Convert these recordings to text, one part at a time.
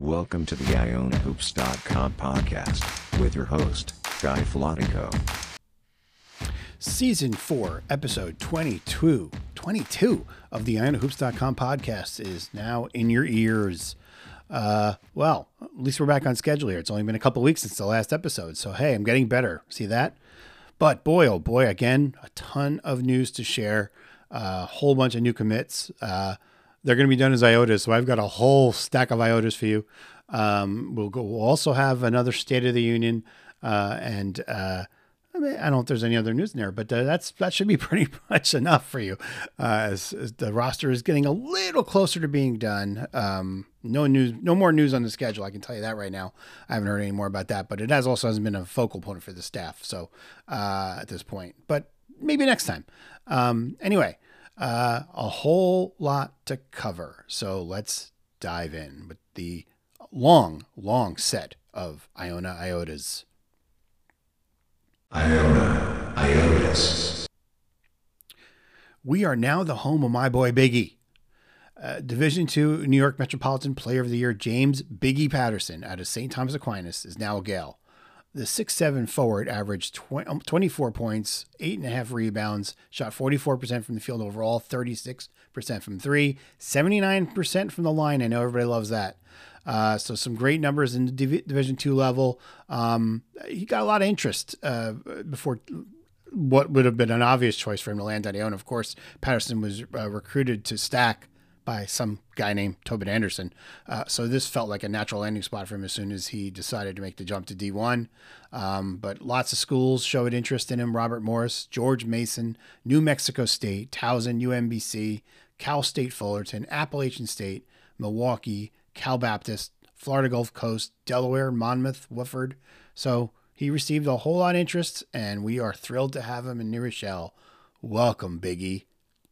Welcome to the IonaHoops.com podcast with your host, Guy Flatico. Season 4, episode 22 of the IonaHoops.com podcast is now in your ears. Well, at least we're back on schedule here. It's only been a couple weeks since the last episode, so hey, I'm getting better. See that? But boy, oh boy, again, a ton of news to share. A whole bunch of new commits. They're going to be done as IOTAs, so I've got a whole stack of IOTAs for you. We'll also have another State of the Union, and I don't know if there's any other news in there, but that should be pretty much enough for you. As the roster is getting a little closer to being done. No more news on the schedule. I can tell you that right now. I haven't heard any more about that, but it hasn't been a focal point for the staff. So at this point, but maybe next time. Anyway. A whole lot to cover. So let's dive in with the long set of Iona IOTAs. Iona IOTAs. We are now the home of my boy Biggie. Division II New York Metropolitan Player of the Year James Biggie Patterson out of St. Thomas Aquinas is now a Gale. The 6'7" forward averaged 24 points, 8.5 rebounds, shot 44% from the field overall, 36% from three, 79% from the line. I know everybody loves that. So some great numbers in the Division II level. He got a lot of interest before what would have been an obvious choice for him to land on Iona. Of course, Patterson was recruited to Stack by some guy named Tobin Anderson. So this felt like a natural landing spot for him as soon as he decided to make the jump to D1. But lots of schools showed interest in him. Robert Morris, George Mason, New Mexico State, Towson, UMBC, Cal State Fullerton, Appalachian State, Milwaukee, Cal Baptist, Florida Gulf Coast, Delaware, Monmouth, Wofford. So he received a whole lot of interest, and we are thrilled to have him in New Rochelle. Welcome, Biggie.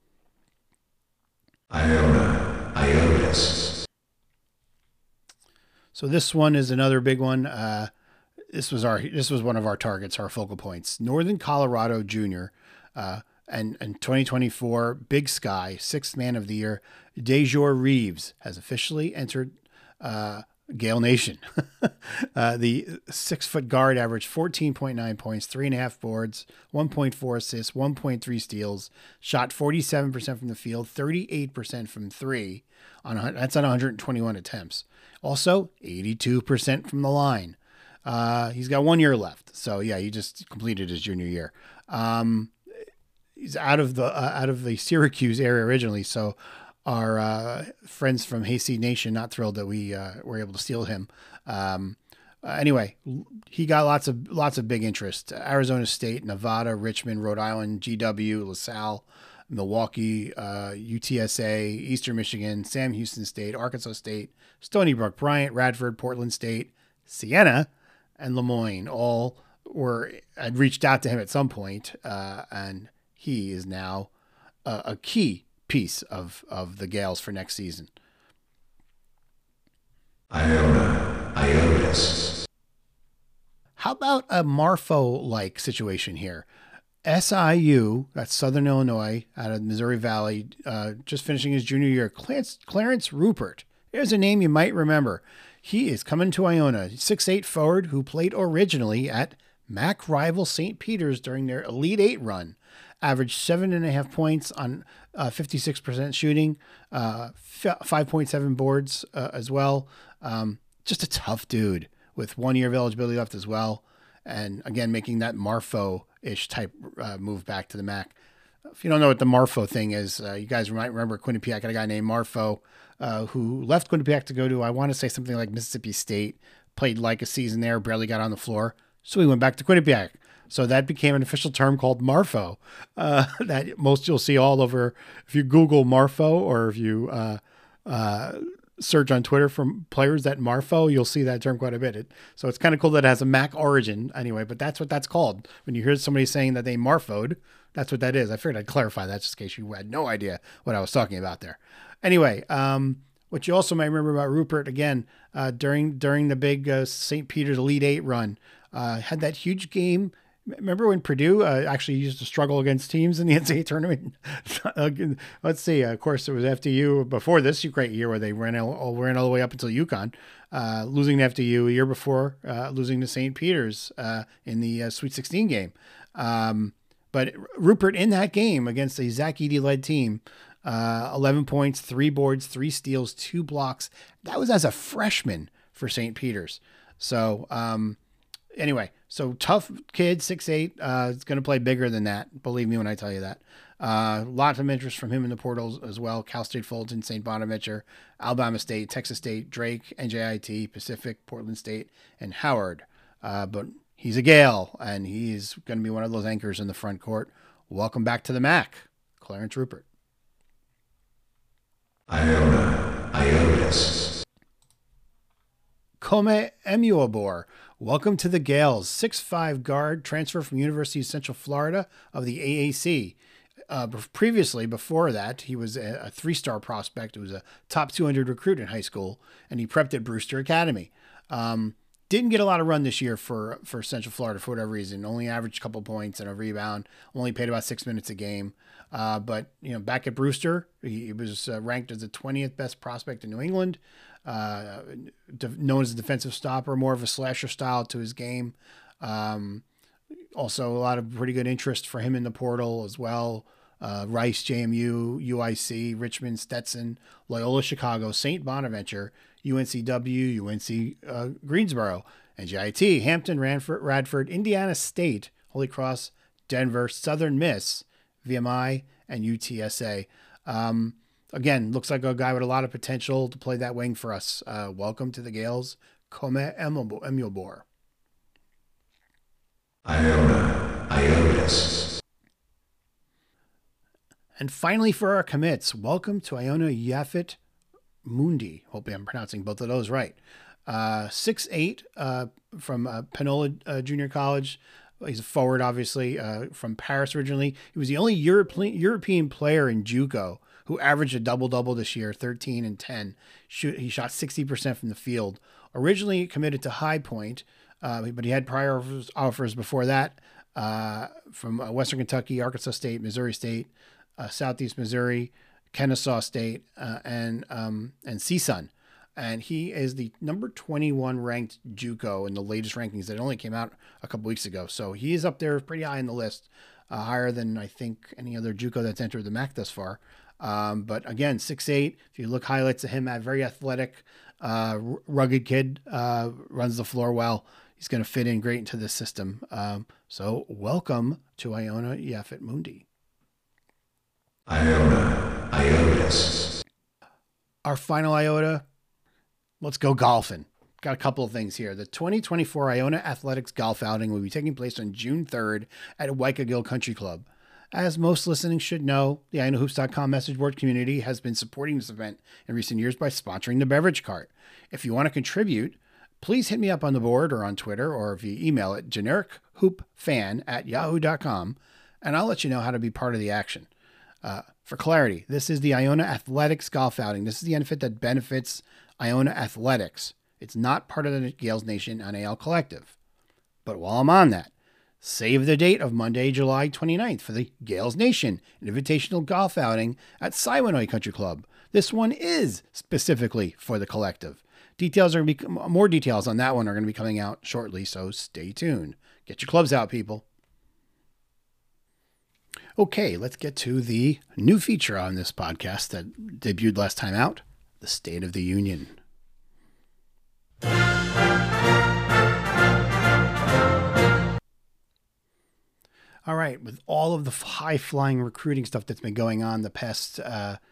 Iona IOTAs. So this one is another big one. This was one of our targets, our focal points. Northern Colorado Junior, and 2024 Big Sky 6th Man of the Year, Dejour Reeves has officially entered Gale Nation. The 6-foot guard averaged 14.9 points, 3.5 boards, 1.4 assists, 1.3 steals, shot 47% from the field, 38% from three. That's on 121 attempts. Also, 82% from the line. He's got 1 year left. So yeah, he just completed his junior year. He's out of the Syracuse area originally. So our friends from Hayseed Nation not thrilled that we were able to steal him. Anyway, he got lots of big interest. Arizona State, Nevada, Richmond, Rhode Island, GW, LaSalle, Milwaukee, UTSA, Eastern Michigan, Sam Houston State, Arkansas State, Stony Brook, Bryant, Radford, Portland State, Siena, and Lemoyne all had reached out to him at some point, and he is now a key piece of the Gales for next season. Iona IOTAs. How about a Marfo-like situation here? SIU, that's Southern Illinois, out of Missouri Valley, just finishing his junior year. Clarence Rupert. Here's a name you might remember. He is coming to Iona. 6'8" forward who played originally at MAC rival St. Peter's during their Elite Eight run. Averaged 7.5 points on 56% shooting, 5.7 boards as well. Just a tough dude with 1 year of eligibility left as well. And again, making that Marfo-ish type move back to the MAC. If you don't know what the Marfo thing is, you guys might remember Quinnipiac had a guy named Marfo who left Quinnipiac to go to, I want to say something like Mississippi State, played like a season there, barely got on the floor. So he went back to Quinnipiac. So that became an official term called Marfo that most you'll see all over. If you Google Marfo or if you search on Twitter for players that Marfo, you'll see that term quite a bit. So it's kind of cool that it has a MAC origin anyway, but that's what that's called. When you hear somebody saying that they Marfoed, that's what that is. I figured I'd clarify that just in case you had no idea what I was talking about there. Anyway, what you also might remember about Rupert, again, during the big St. Peter's Elite Eight run, had that huge game Remember when Purdue actually used to struggle against teams in the NCAA tournament? Let's see. Of course, it was FDU before this great year where they ran all the way up until UConn, losing to FDU a year before, losing to St. Peter's in the Sweet 16 game. But Rupert in that game against a Zach Edey-led team, 11 points, 3 boards, 3 steals, 2 blocks. That was as a freshman for St. Peter's. So, anyway, so tough kid, 6'8", is going to play bigger than that. Believe me when I tell you that. Lots of interest from him in the portals as well. Cal State Fulton, St. Bonaventure, Alabama State, Texas State, Drake, NJIT, Pacific, Portland State, and Howard. But he's a Gale, and he's going to be one of those anchors in the front court. Welcome back to the MAC, Clarence Rupert. Ionis. Kome Emuobor, welcome to the Gales. 6'5" guard, transfer from University of Central Florida of the AAC. Previously, before that, he was a 3-star prospect. He was a top 200 recruit in high school, and he prepped at Brewster Academy. Didn't get a lot of run this year for Central Florida for whatever reason. Only averaged a couple points and a rebound. Only played about 6 minutes a game. But back at Brewster, he was ranked as the 20th best prospect in New England. Known as a defensive stopper, more of a slasher style to his game. Also, a lot of pretty good interest for him in the portal as well. Rice, JMU, UIC, Richmond, Stetson, Loyola Chicago, St. Bonaventure, UNCW, UNC Greensboro, NJIT, Hampton, Radford, Indiana State, Holy Cross, Denver, Southern Miss, VMI, and UTSA. Again, looks like a guy with a lot of potential to play that wing for us. Welcome to the Gales, Kome Emuobor. Ionis. And finally, for our commits, welcome to Iona Yafit Mundi. Hopefully I'm pronouncing both of those right. 6'8", from Panola Junior College. He's a forward, obviously, from Paris originally. He was the only European player in JUCO who averaged a double-double this year, 13 and 10. He shot 60% from the field. Originally committed to High Point, but he had prior offers before that from Western Kentucky, Arkansas State, Missouri State, Southeast Missouri, Kennesaw State, and CSUN. And he is the number 21 ranked JUCO in the latest rankings that only came out a couple weeks ago. So he is up there pretty high in the list, higher than I think any other JUCO that's entered the MAC thus far. But again, 6'8". If you look highlights of him, very athletic, rugged kid, runs the floor well. He's going to fit in great into this system. So welcome to Iona Yafit Mundi. Ionis. Our final Iota. Let's go golfing. Got a couple of things here. The 2024 Iona Athletics Golf Outing will be taking place on June 3rd at Waikagill Country Club. As most listening should know, the IonaHoops.com message board community has been supporting this event in recent years by sponsoring the beverage cart. If you want to contribute, please hit me up on the board or on Twitter or via email at generichoopfan@yahoo.com, and I'll let you know how to be part of the action. For clarity, this is the Iona Athletics Golf Outing. This is the benefit that benefits Iona Athletics. It's not part of the Gales Nation NAL Collective. But while I'm on that, save the date of Monday, July 29th for the Gales Nation Invitational Golf Outing at Siwanoy Country Club. This one is specifically for the collective. More details on that one are going to be coming out shortly, so stay tuned. Get your clubs out, people. Okay, let's get to the new feature on this podcast that debuted last time out, the State of the Union. All right, with all of the high-flying recruiting stuff that's been going on the past,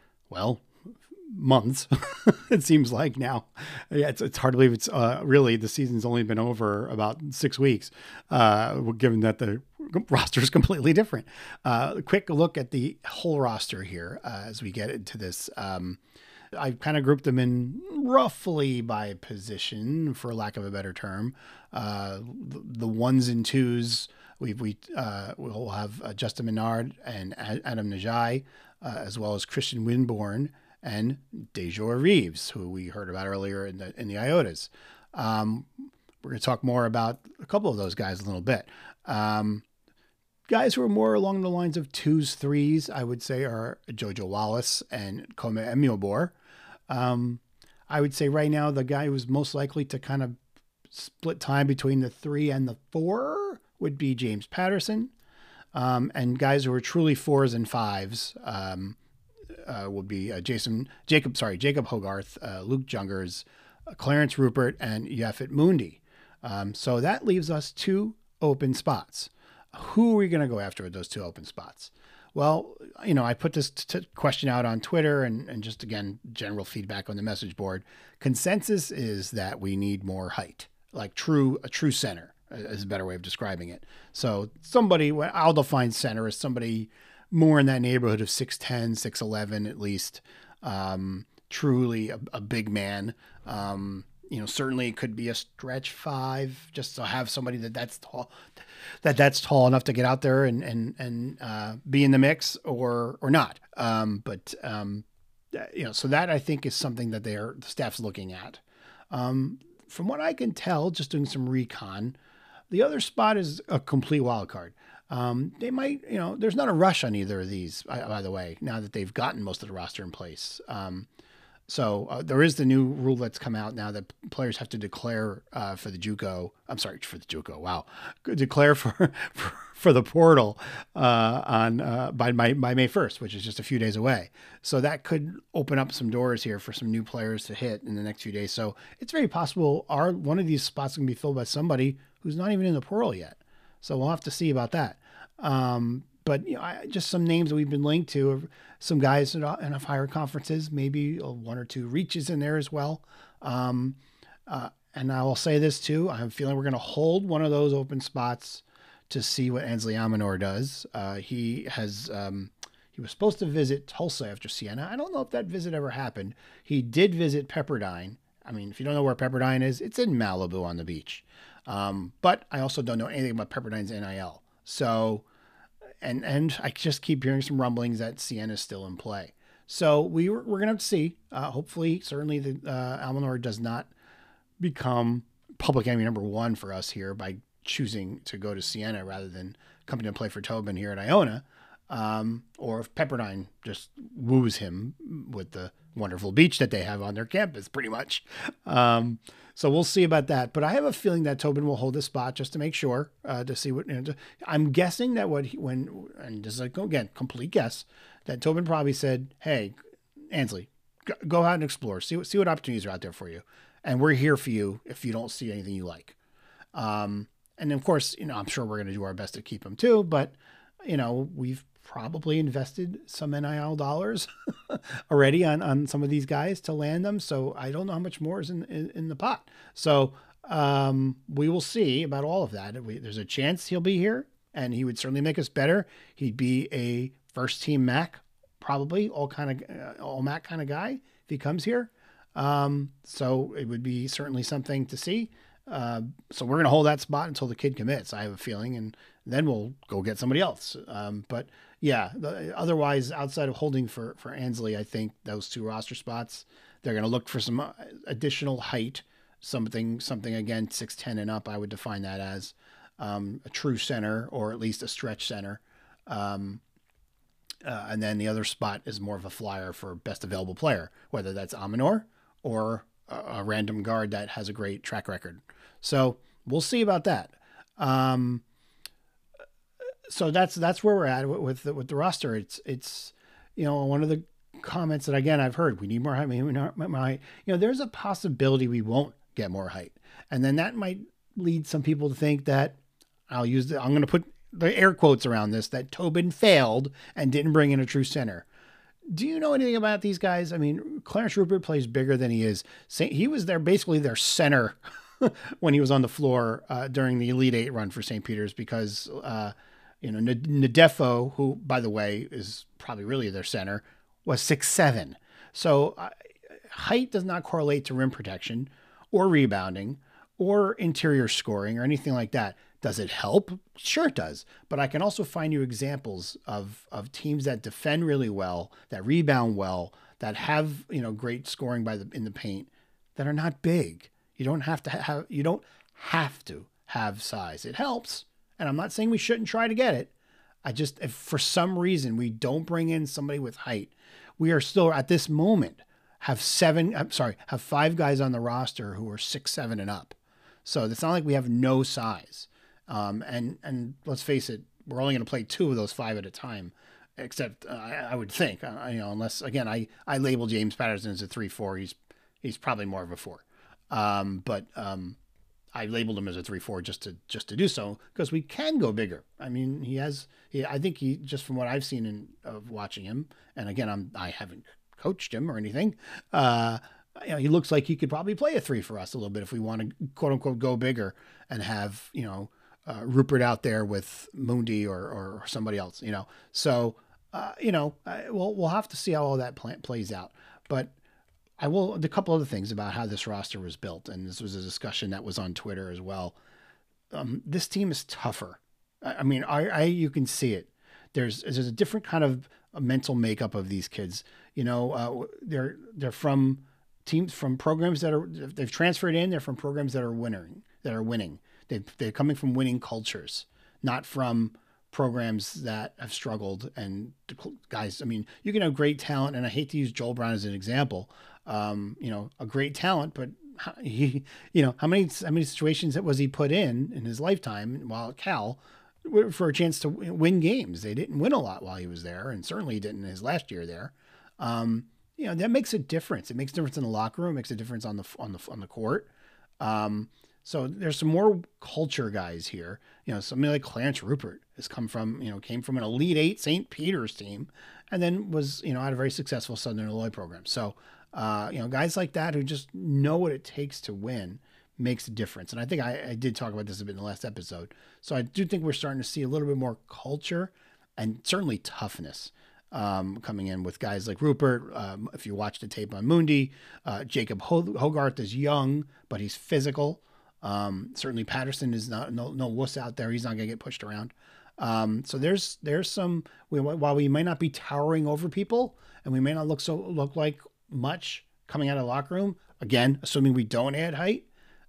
months, it seems like now. Yeah, it's hard to believe it's really the season's only been over about 6 weeks, given that the roster is completely different. A quick look at the whole roster here as we get into this. I kind of grouped them in roughly by position, for lack of a better term. The ones and twos, we'll have Justin Menard and Adam Najai, as well as Christian Winborn and Dejor Reeves, who we heard about earlier in the Iotas. We're going to talk more about a couple of those guys in a little bit. Guys who are more along the lines of 2s, 3s, I would say, are Jojo Wallace and Kome Emiobor. I would say right now the guy who's most likely to kind of split time between the 3 and the 4 would be James Patterson. And guys who are truly 4s and 5s would be Jacob Hogarth, Luke Jungers, Clarence Rupert, and Yafet Mundi. So that leaves us 2 open spots. Who are we going to go after with those 2 open spots? Well, I put this question out on Twitter and just, again, general feedback on the message board. Consensus is that we need more height, like a true center is a better way of describing it. So I'll define center as somebody more in that neighborhood of 6'10", 6'11", at least. Truly a big man. Certainly it could be a stretch 5 just to have somebody that's tall enough to get out there and be in the mix or not. So that I think is something that the staff's looking at. From what I can tell, just doing some recon, the other spot is a complete wild card. They might, there's not a rush on either of these, by the way, now that they've gotten most of the roster in place. So there is the new rule that's come out now that players have to declare for the JUCO. Wow, declare for the portal by May 1st, which is just a few days away. So that could open up some doors here for some new players to hit in the next few days. So it's very possible one of these spots can be filled by somebody who's not even in the portal yet. So we'll have to see about that. But just some names that we've been linked to, of some guys in higher conferences, maybe 1 or 2 reaches in there as well. And I will say this too: I'm feeling we're going to hold one of those open spots to see what Ansley Amanor does. He was supposed to visit Tulsa after Siena. I don't know if that visit ever happened. He did visit Pepperdine. I mean, if you don't know where Pepperdine is, it's in Malibu on the beach. But I also don't know anything about Pepperdine's NIL. So. And I just keep hearing some rumblings that Siena is still in play. So we're going to have to see. Hopefully, certainly the Almanor does not become public enemy number 1 for us here by choosing to go to Siena rather than coming to play for Tobin here at Iona. Or if Pepperdine just woos him with the wonderful beach that they have on their campus, pretty much. So we'll see about that. But I have a feeling that Tobin will hold this spot just to make sure, to see what, I'm guessing that and this is again, complete guess, that Tobin probably said, hey, Ansley, go out and explore, see what opportunities are out there for you. And we're here for you if you don't see anything you like. And of course, I'm sure we're going to do our best to keep him too, but we've probably invested some NIL dollars already on some of these guys to land them. So I don't know how much more is in the pot. So we will see about all of that. There's a chance he'll be here and he would certainly make us better. He'd be a first team MAC, probably all MAC kind of guy if he comes here. So it would be certainly something to see. So we're going to hold that spot until the kid commits, I have a feeling, and then we'll go get somebody else. But yeah, otherwise, outside of holding for Ansley, I think those 2 roster spots, they're going to look for some additional height, something again, 6'10" and up. I would define that as a true center or at least a stretch center. And then the other spot is more of a flyer for best available player, whether that's Amanor or a random guard that has a great track record. So we'll see about that. So that's where we're at with the roster. It's one of the comments that again I've heard, we need more height. There's a possibility we won't get more height, and then that might lead some people to think that I'm going to put the air quotes around this, that Tobin failed and didn't bring in a true center. Do you know anything about these guys? I mean, Clarence Rupert plays bigger than he is. He was basically their center when he was on the floor during the Elite 8 run for St. Peter's because, Nadefo, who, by the way, is probably really their center, was 6'7". So height does not correlate to rim protection or rebounding or interior scoring or anything like that. Does it help? Sure it does. But I can also find you examples of teams that defend really well, that rebound well, that have, great scoring in the paint, that are not big. You don't have to have size. It helps. And I'm not saying we shouldn't try to get it. If for some reason we don't bring in somebody with height, we are still at this moment have 5 guys on the roster who are 6'7" and up. So it's not like we have no size. And let's face it, we're only going to play 2 of those 5 at a time. Except I would think, unless again I label James Patterson as a 3-4. He's probably more of a 4. But I labeled him as a 3-4 just to do so because we can go bigger. I mean, I think he just from what I've seen of watching him, and again I haven't coached him or anything. He looks like he could probably play a 3 for us a little bit if we want to quote unquote go bigger and have Rupert out there with Mundi or somebody else. So. We'll have to see how all that plays out. But a couple other things about how this roster was built, and this was a discussion that was on Twitter as well. This team is tougher. I mean, you can see it. There's a different kind of mental makeup of these kids. They're from teams from programs they've transferred in. They're from programs that are winning. They're coming from winning cultures, not from programs that have struggled. And guys, I mean, you can have great talent, and I hate to use Joel Brown as an example. A great talent, but how many situations was he put in his lifetime while at Cal for a chance to win games? They didn't win a lot while he was there, and certainly he didn't in his last year there. That makes a difference. It makes a difference in the locker room. It makes a difference on the court. So there's some more culture guys here. Somebody like Clarence Rupert came from an Elite 8 St. Peter's team, and then was, had a very successful Southern Illinois program. So, guys like that who just know what it takes to win makes a difference. And I think I did talk about this a bit in the last episode. So I do think we're starting to see a little bit more culture and certainly toughness coming in with guys like Rupert. If you watch the tape on Mundi, Jacob Hogarth is young, but he's physical. Certainly Patterson is not no wuss out there. He's not going to get pushed around. So there's some, while we might not be towering over people and we may not look like much coming out of the locker room, again, assuming we don't add height,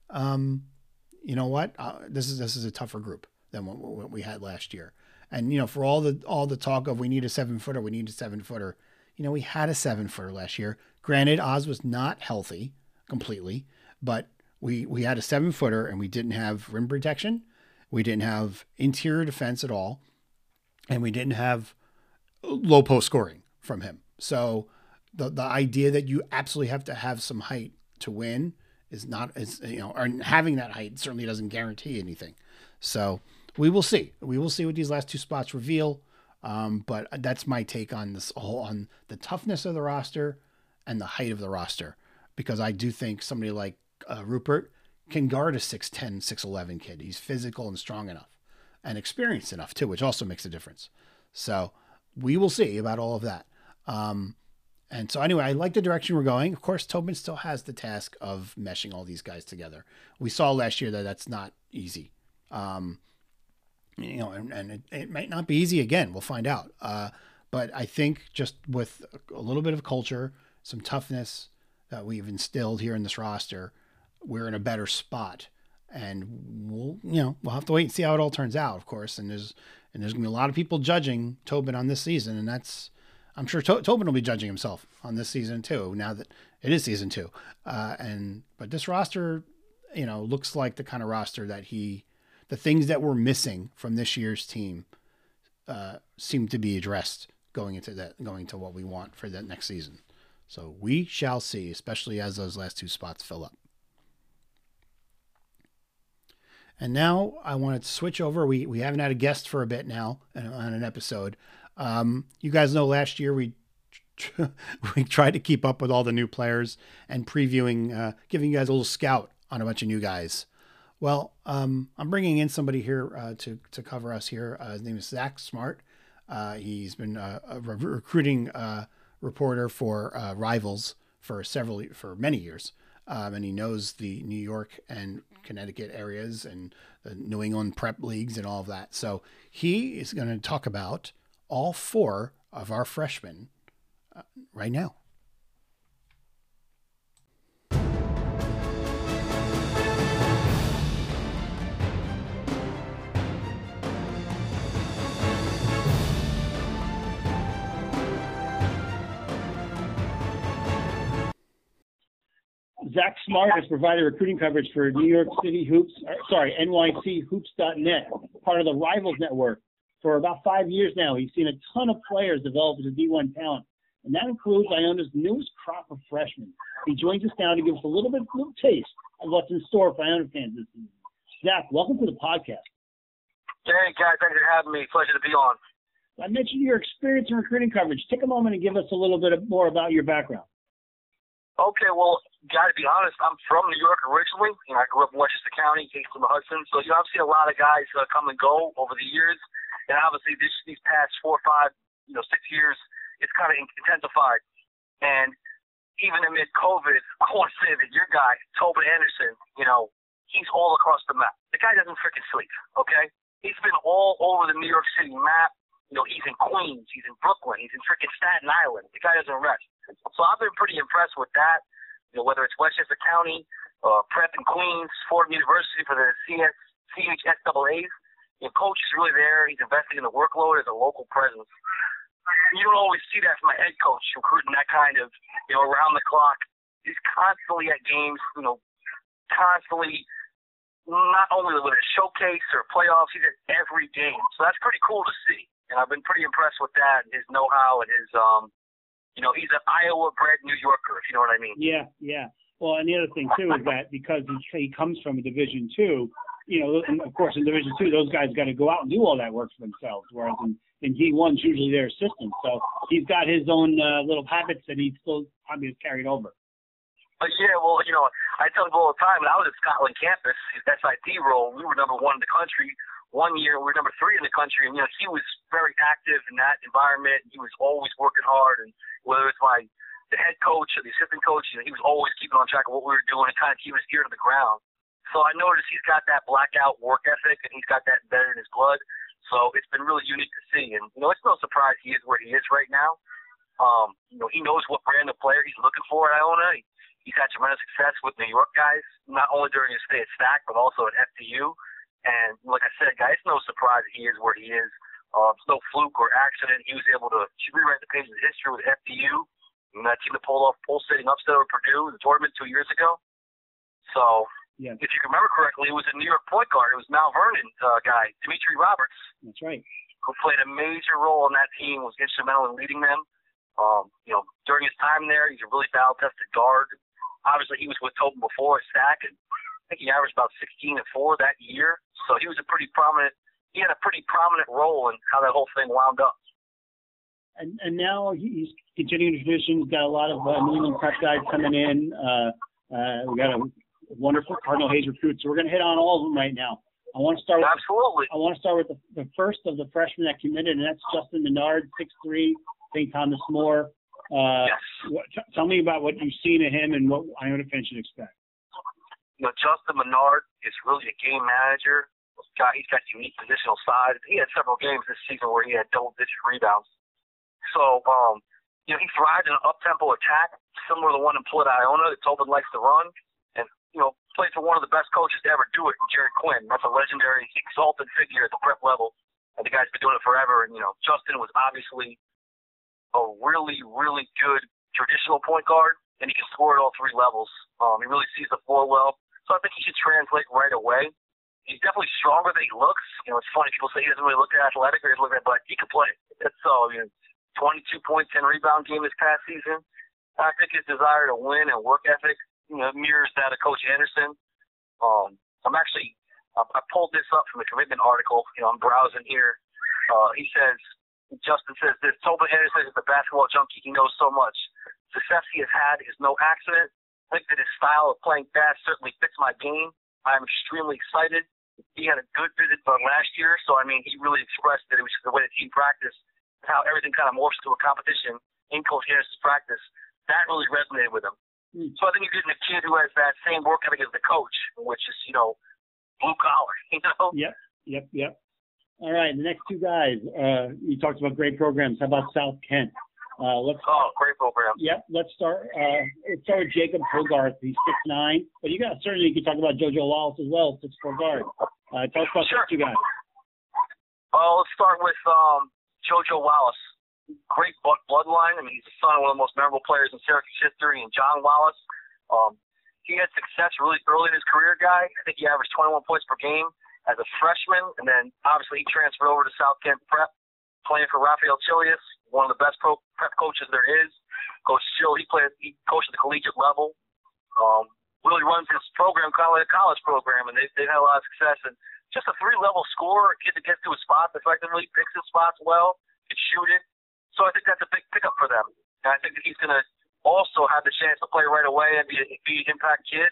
you know what? This is a tougher group than what we had last year. And, for all the talk of we need a 7-footer, we need a 7-footer, we had a 7-footer last year. Granted, Oz was not healthy completely, but we had a 7-footer and we didn't have rim protection. We didn't have interior defense at all. And we didn't have low post scoring from him. So the idea that you absolutely have to have some height to win is not, or having that height certainly doesn't guarantee anything. So we will see. We will see what these last 2 spots reveal. But that's my take on this on the toughness of the roster and the height of the roster, because I do think somebody like Rupert can guard a 6'10", 6'11" kid. He's physical and strong enough and experienced enough too, which also makes a difference. So we will see about all of that. And so anyway, I like the direction we're going. Of course, Tobin still has the task of meshing all these guys together. We saw last year that that's not easy. And it might not be easy again. We'll find out. But I think just with a little bit of culture, some toughness that we've instilled here in this roster, we're in a better spot. And we'll have to wait and see how it all turns out, of course. And there's going to be a lot of people judging Tobin on this season, and I'm sure Tobin will be judging himself on this season too, now that it is season 2. But this roster, looks like the kind of roster that the things that were missing from this year's team seem to be addressed going to what we want for the next season. So we shall see, especially as those last 2 spots fill up. And now I wanted to switch over. We haven't had a guest for a bit now on an episode. You guys know last year we tried to keep up with all the new players and previewing, giving you guys a little scout on a bunch of new guys. Well, I'm bringing in somebody here to cover us here. His name is Zach Smart. He's been a recruiting reporter for Rivals for many years. And he knows the New York and Connecticut areas and the New England prep leagues and all of that. So he is going to talk about all 4 of our freshmen right now. Zach Smart has provided recruiting coverage for New York City Hoops, NYCHoops.net, part of the Rivals Network, for about 5 years now. He's seen a ton of players develop into D1 talent, and that includes Iona's newest crop of freshmen. He joins us now to give us a little taste of what's in store for Iona fans this season. Zach, welcome to the podcast. Hey, guys, thanks for having me. Pleasure to be on. I mentioned your experience in recruiting coverage. Take a moment and give us a little bit more about your background. Okay, well, got to be honest, I'm from New York originally. I grew up in Westchester County, Kingston-on-the-Hudson. So, I've seen a lot of guys come and go over the years. And obviously, these past 4 or 5, 6 years, it's kind of intensified. And even amid COVID, I want to say that your guy, Tobin Anderson, he's all across the map. The guy doesn't freaking sleep, okay? He's been all over the New York City map. He's in Queens, he's in Brooklyn, he's in freaking Staten Island. The guy doesn't rest. So I've been pretty impressed with that. Whether it's Westchester County, Prep in Queens, Fordham University for the CHSAAs, coach is really there. He's investing in the workload as a local presence. You don't always see that from a head coach recruiting that kind of, around the clock. He's constantly at games, constantly not only with a showcase or playoffs, he's at every game. So that's pretty cool to see. And I've been pretty impressed with that, his know-how and his, he's an Iowa-bred New Yorker, if you know what I mean. Yeah. Well, and the other thing, too, is that because he comes from a Division II, and of course, in Division II, those guys got to go out and do all that work for themselves, whereas in D1, it's usually their assistants. So he's got his own little habits that he still probably has carried over. Yeah, well, I tell people all the time, when I was at Scotland campus, his SID role, we were number 1 in the country. One year, we were number 3 in the country, and, he was very active in that environment. He was always working hard, and whether it's the head coach or the assistant coach, he was always keeping on track of what we were doing and kind of keeping his ear to the ground. So I noticed he's got that blackout work ethic, and he's got that embedded in his blood. So it's been really unique to see. And, it's no surprise he is where he is right now. He knows what brand of player he's looking for at Iona. He's had tremendous success with New York guys, not only during his stay at Stack, but also at FDU. And like I said, guys, it's no surprise that he is where he is. It's no fluke or accident. He was able to rewrite the pages of history with FDU. And that team that pulled off pole-sitting upset over Purdue in the tournament 2 years ago. So, yeah. If you can remember correctly, it was a New York point guard. It was Mount Vernon guy, Dimitri Roberts. That's right. Who played a major role in that team, was instrumental in leading them. During his time there, he's a really battle-tested guard. Obviously, he was with Tobin before at Stack, and I think he averaged about 16 and 4 that year. So he was he had a pretty prominent role in how that whole thing wound up. And now he's continuing the tradition. He's got a lot of New England Prep guys coming in. We got a wonderful Cardinal Hayes recruit. So we're going to hit on all of them right now. I want to start with the first of the freshmen that committed, and that's Justin Menard, 6'3", St. Thomas More. Yes. Tell me about what you've seen of him and what Iona fans should expect. Justin Menard is really a game manager. He's got unique positional size. He had several games this season where he had double-digit rebounds. So, he thrives in an up-tempo attack, similar to the one in Port Iona that Tobin likes to run. And, played for one of the best coaches to ever do it, Jerry Quinn. That's a legendary, exalted figure at the prep level. And the guy's been doing it forever. And, Justin was obviously a really, really good traditional point guard, and he can score at all 3 levels. He really sees the floor well. So I think he should translate right away. He's definitely stronger than he looks. It's funny, people say he doesn't really look athletic or he doesn't look but he can play. So, 22 points, 10 rebound game this past season. I think his desire to win and work ethic, mirrors that of Coach Anderson. I pulled this up from the commitment article. I'm browsing here. Justin says this: Tobin Anderson is the basketball junkie. He knows so much. Success he has had is no accident. I think that his style of playing fast certainly fits my game. I'm extremely excited. He had a good visit last year, so he really expressed that it was the way the team practiced, how everything kind of morphs to a competition in Coach Anderson's practice. That really resonated with him. So I think you're getting a kid who has that same work ethic as the coach, which is, blue collar, Yep. All right, the next 2 guys, you talked about great programs. How about South Kent? Great program. Yep, let's start with Jacob Hogarth. He's 6'9", but you can talk about JoJo Wallace as well, 6'4" guard. Tell us about those 2 guys. Let's start with JoJo Wallace. Great bloodline. He's the son of one of the most memorable players in Syracuse history, and John Wallace. he had success really early in his career, guy. I think he averaged 21 points per game as a freshman, and then obviously he transferred over to South Kent Prep, playing for Rafael Chilius, one of the best prep coaches there is. Coach Chill, he coached at the collegiate level. Really runs his program kind of like a college program, and they've had a lot of success. And just a 3-level scorer, a kid that gets to his spots effectively, picks his spots well, can shoot it. So I think that's a big pickup for them. And I think that he's going to also have the chance to play right away and be an impact kid.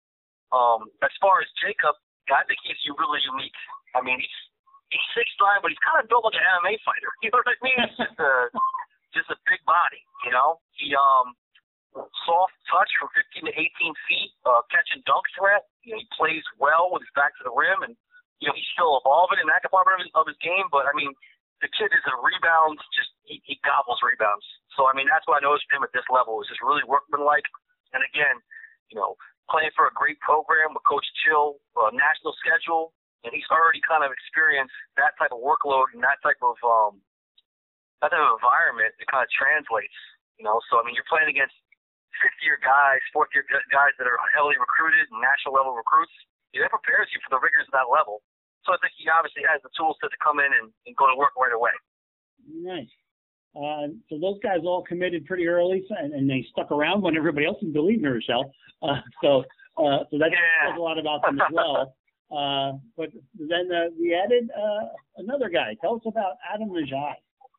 As far as Jacob, I think he's really unique. I mean, he's 6'9", but he's kind of built like an MMA fighter. You know what I mean? It's just a big body, you know? He soft touch from 15 to 18 feet, catch and dunk threat. You know, he plays well with his back to the rim, and you know he's still evolving in that department of his game. But I mean, the kid is a rebound, just he gobbles rebounds. So I mean, that's what I noticed him at this level is just really workmanlike. And again, you know, playing for a great program with Coach Chill, national schedule, and he's already kind of experienced that type of workload and that type of environment. It kind of translates, you know. So I mean, you're playing against fifth-year guys, fourth-year guys that are heavily recruited and national-level recruits. That prepares you for the rigors of that level. So I think he obviously has the tools to come in and go to work right away. Nice. So those guys all committed pretty early, and they stuck around when everybody else didn't believe in herself. So that says a lot about them as well. But then we added another guy. Tell us about Adam Najai.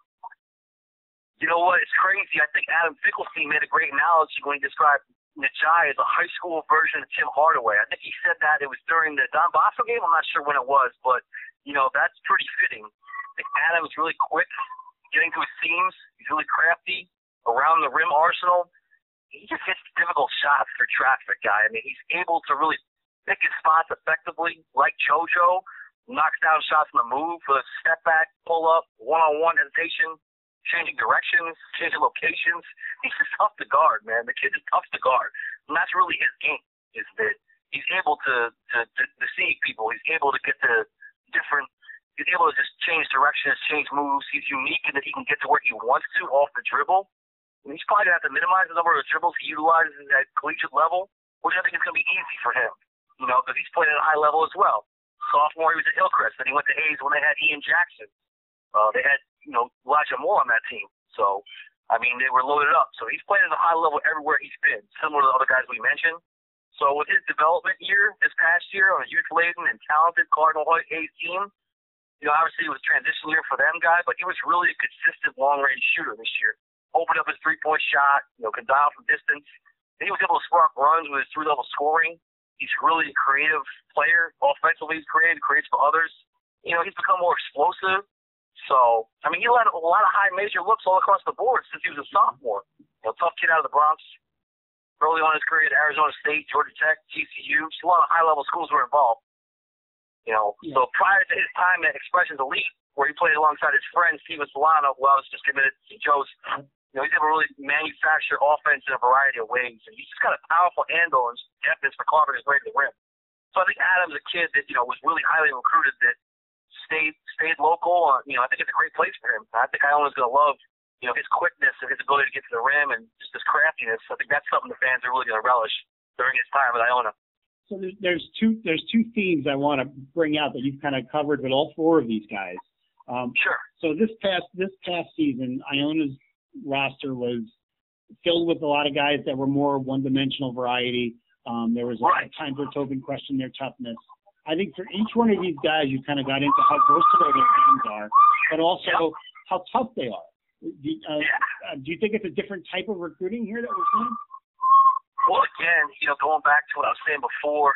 You know what? It's crazy. I think Adam Finkelstein made a great analogy when he described Najai as a high school version of Tim Hardaway. I think he said that it was during the Don Bosco game. I'm not sure when it was, but, you know, that's pretty fitting. I think Adam is really quick, getting to his seams. He's really crafty, around the rim arsenal. He just hits difficult shots through traffic, guy. I mean, he's able to really pick his spots effectively, like JoJo, knocks down shots on the move for a step back, pull up, one-on-one hesitation, changing directions, changing locations. He's just tough to guard, man. The kid is tough to guard. And that's really his game, is that he's able to deceive people. He's able to get to he's able to just change directions, change moves. He's unique in that he can get to where he wants to off the dribble. And he's probably going to have to minimize the number of dribbles he utilizes at collegiate level, which I think is going to be easy for him, you know, because he's playing at a high level as well. Sophomore, he was at Hillcrest. Then he went to Hayes when they had Ian Jackson. They had, you know, Elijah Moore on that team. So, I mean, they were loaded up. So he's playing at a high level everywhere he's been, similar to the other guys we mentioned. So with his development year this past year on a youth-laden and talented Cardinal Hayes team, you know, obviously it was a transition year for them, guy, but he was really a consistent long-range shooter this year. Opened up his three-point shot, you know, could dial from distance. And he was able to spark runs with his three-level scoring. He's really a creative player. Offensively, he's creates for others. You know, he's become more explosive. So, I mean, he had a lot of high major looks all across the board since he was a sophomore. You know, tough kid out of the Bronx. Early on in his career at Arizona State, Georgia Tech, TCU. So a lot of high-level schools were involved. You know, so prior to his time at Expressions Elite, where he played alongside his friend Steven Solano, who I was just committed to Joe's, you know, he's able to really manufacture offense in a variety of ways. And he's just got a powerful handle and depth for carving his way to the rim. So I think Adam's a kid that, you know, was really highly recruited that stayed local. You know, I think it's a great place for him. I think Iona's going to love, you know, his quickness and his ability to get to the rim and just his craftiness. I think that's something the fans are really going to relish during his time at Iona. So there's two themes I want to bring out that you've kind of covered with all four of these guys. Sure. So this past season, Iona's roster was filled with a lot of guys that were more one-dimensional variety. There was a lot of times where Tobin questioned their toughness. I think for each one of these guys, you kind of got into how versatile their games are, but also how tough they are. Do you think it's a different type of recruiting here that we're seeing? Well, again, you know, going back to what I was saying before,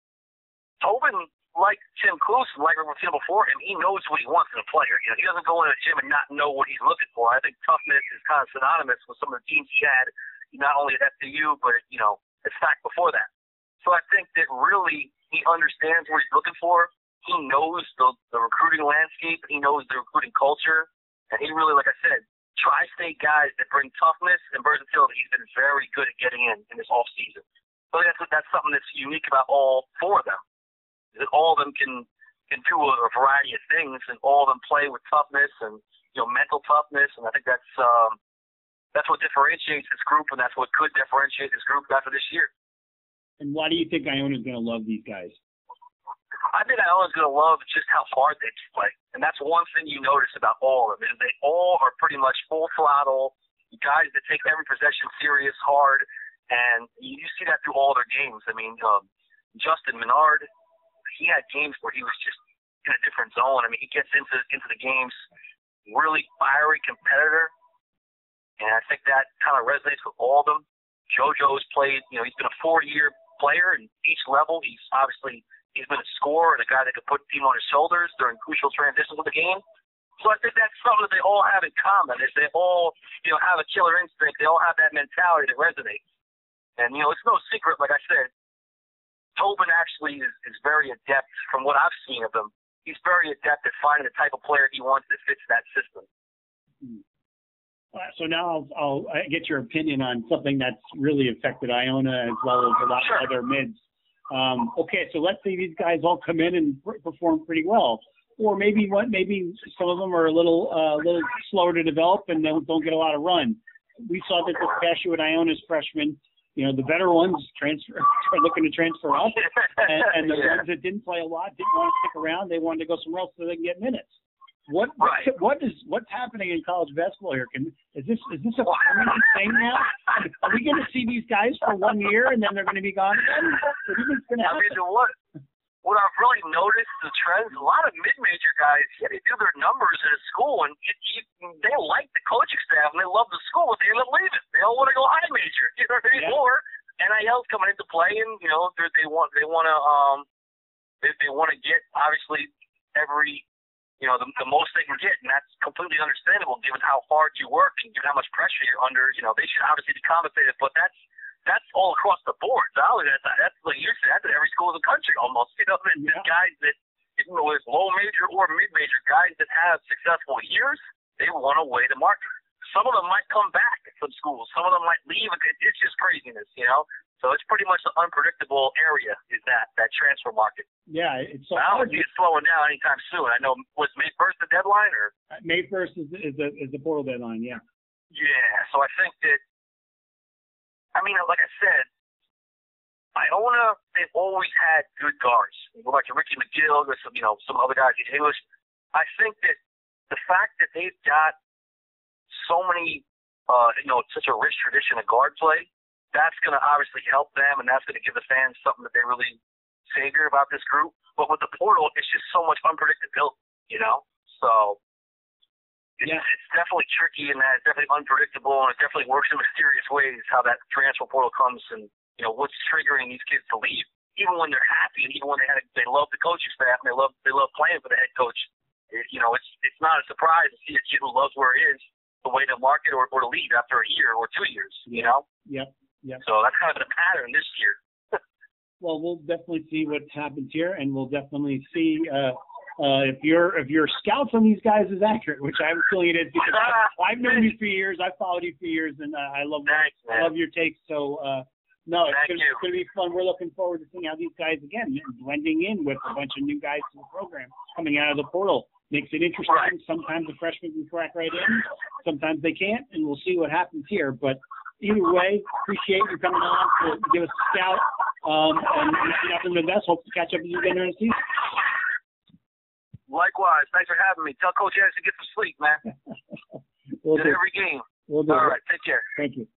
Tobin, like Tim Cluson, like we were saying before him, he knows what he wants in a player. You know, he doesn't go in a gym and not know what he's looking for. I think toughness is kind of synonymous with some of the teams he had, not only at FDU, but, you know, at SAC before that. So I think that really he understands what he's looking for. He knows the recruiting landscape. He knows the recruiting culture. And he really, like I said, tri-state guys that bring toughness and versatility. He's been very good at getting in this offseason. So that's something that's unique about all four of them. That all of them can do a variety of things, and all of them play with toughness and, you know, mental toughness. And I think that's what differentiates this group, and that's what could differentiate this group after this year. And why do you think Iona's going to love these guys? I think Iona's going to love just how hard they play. And that's one thing you notice about all of them, is they all are pretty much full throttle, guys that take every possession serious, hard, and you see that through all their games. I mean, Justin Menard, he had games where he was just in a different zone. I mean, he gets into the games, really fiery competitor, and I think that kind of resonates with all of them. JoJo's played, he's been a 4-year player in each level. He's been a scorer and a guy that could put the team on his shoulders during crucial transitions of the game. So I think that's something that they all have in common, is they all, have a killer instinct. They all have that mentality that resonates. And, it's no secret, like I said, Tobin actually is very adept from what I've seen of him. He's very adept at finding the type of player he wants that fits that system. So now I'll get your opinion on something that's really affected Iona as well as a lot of other mids. Okay, so let's say these guys all come in and perform pretty well, or maybe some of them are a little slower to develop and don't get a lot of run. We saw that this past year with Iona's freshmen, the better ones are looking to transfer up, and the ones that didn't play a lot didn't want to stick around. They wanted to go somewhere else so they can get minutes. What's happening in college basketball here? Is this a permanent thing now? Are we going to see these guys for 1 year and then they're going to be gone again? What do you think's going to happen? What I've really noticed the trends, a lot of mid-major guys, they do their numbers at a school and they like the coaching staff and they love the school, but they end up leaving. They all want to go high major, or NIL's coming into play, and they want to get obviously every. The most they can get, and that's completely understandable given how hard you work and given how much pressure you're under. They should obviously be compensated, but that's all across the board. So that's like you said, that's at every school in the country almost. Guys that, even though it's low major or mid major, guys that have successful years, they want to weigh the market. Some of them might come back at some schools. Some of them might leave. It's just craziness, So it's pretty much an unpredictable area, is that transfer market. Yeah, it's so I don't see it slowing down anytime soon. I know, was May 1st the deadline, or May 1st is the portal deadline? Yeah. Yeah. So I think that, like I said, Iona, they've always had good guards. You go back to Ricky McGill, or some other guys in English. I think that the fact that they've got so many, such a rich tradition of guard play, that's going to obviously help them, and that's going to give the fans something that they really savor about this group. But with the portal, it's just so much unpredictability, So it's definitely tricky, and that it's definitely unpredictable, and it definitely works in mysterious ways how that transfer portal comes, and what's triggering these kids to leave, even when they're happy, and even when they love the coaching staff and they love playing for the head coach. It's not a surprise to see a kid who loves where he is the way to market or to leave after a year or 2 years. Yep. So that's kind of the pattern this year. Well, we'll definitely see what happens here, and we'll definitely see if your scouts on these guys is accurate, which I have a feeling it is, because I've known you for years, I've followed you for years, and I love your takes. So no, it's going to be fun. We're looking forward to seeing how these guys again blending in with a bunch of new guys to the program coming out of the portal. Makes it interesting. Right. Sometimes the freshmen can crack right in, sometimes they can't, and we'll see what happens here. But either way, appreciate you coming on to give us a scout. And nothing but best. Hope to catch up with you again during the season. Likewise. Thanks for having me. Tell Coach Harris to get some sleep, man. We'll do every game. We'll do All right. Take care. Thank you.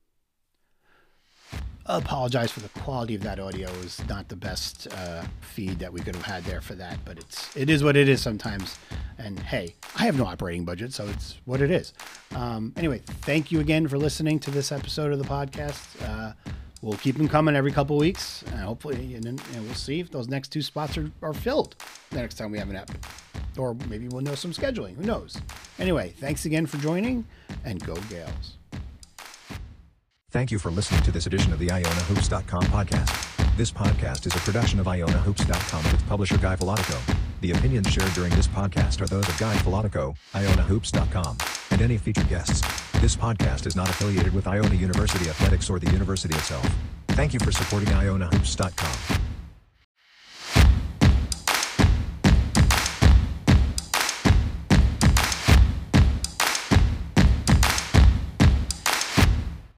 I apologize for the quality of that audio. It was not the best feed that we could have had there for that, but it is what it is sometimes. And hey, I have no operating budget, so it's what it is. Anyway, thank you again for listening to this episode of the podcast. We'll keep them coming every couple weeks, and hopefully, and we'll see if those next 2 spots are filled the next time we have an ep. Or maybe we'll know some scheduling. Who knows? Anyway, thanks again for joining, and go Gales. Thank you for listening to this edition of the IonaHoops.com podcast. This podcast is a production of IonaHoops.com with publisher Guy Filatico. The opinions shared during this podcast are those of Guy Filatico, IonaHoops.com, and any featured guests. This podcast is not affiliated with Iona University Athletics or the university itself. Thank you for supporting IonaHoops.com.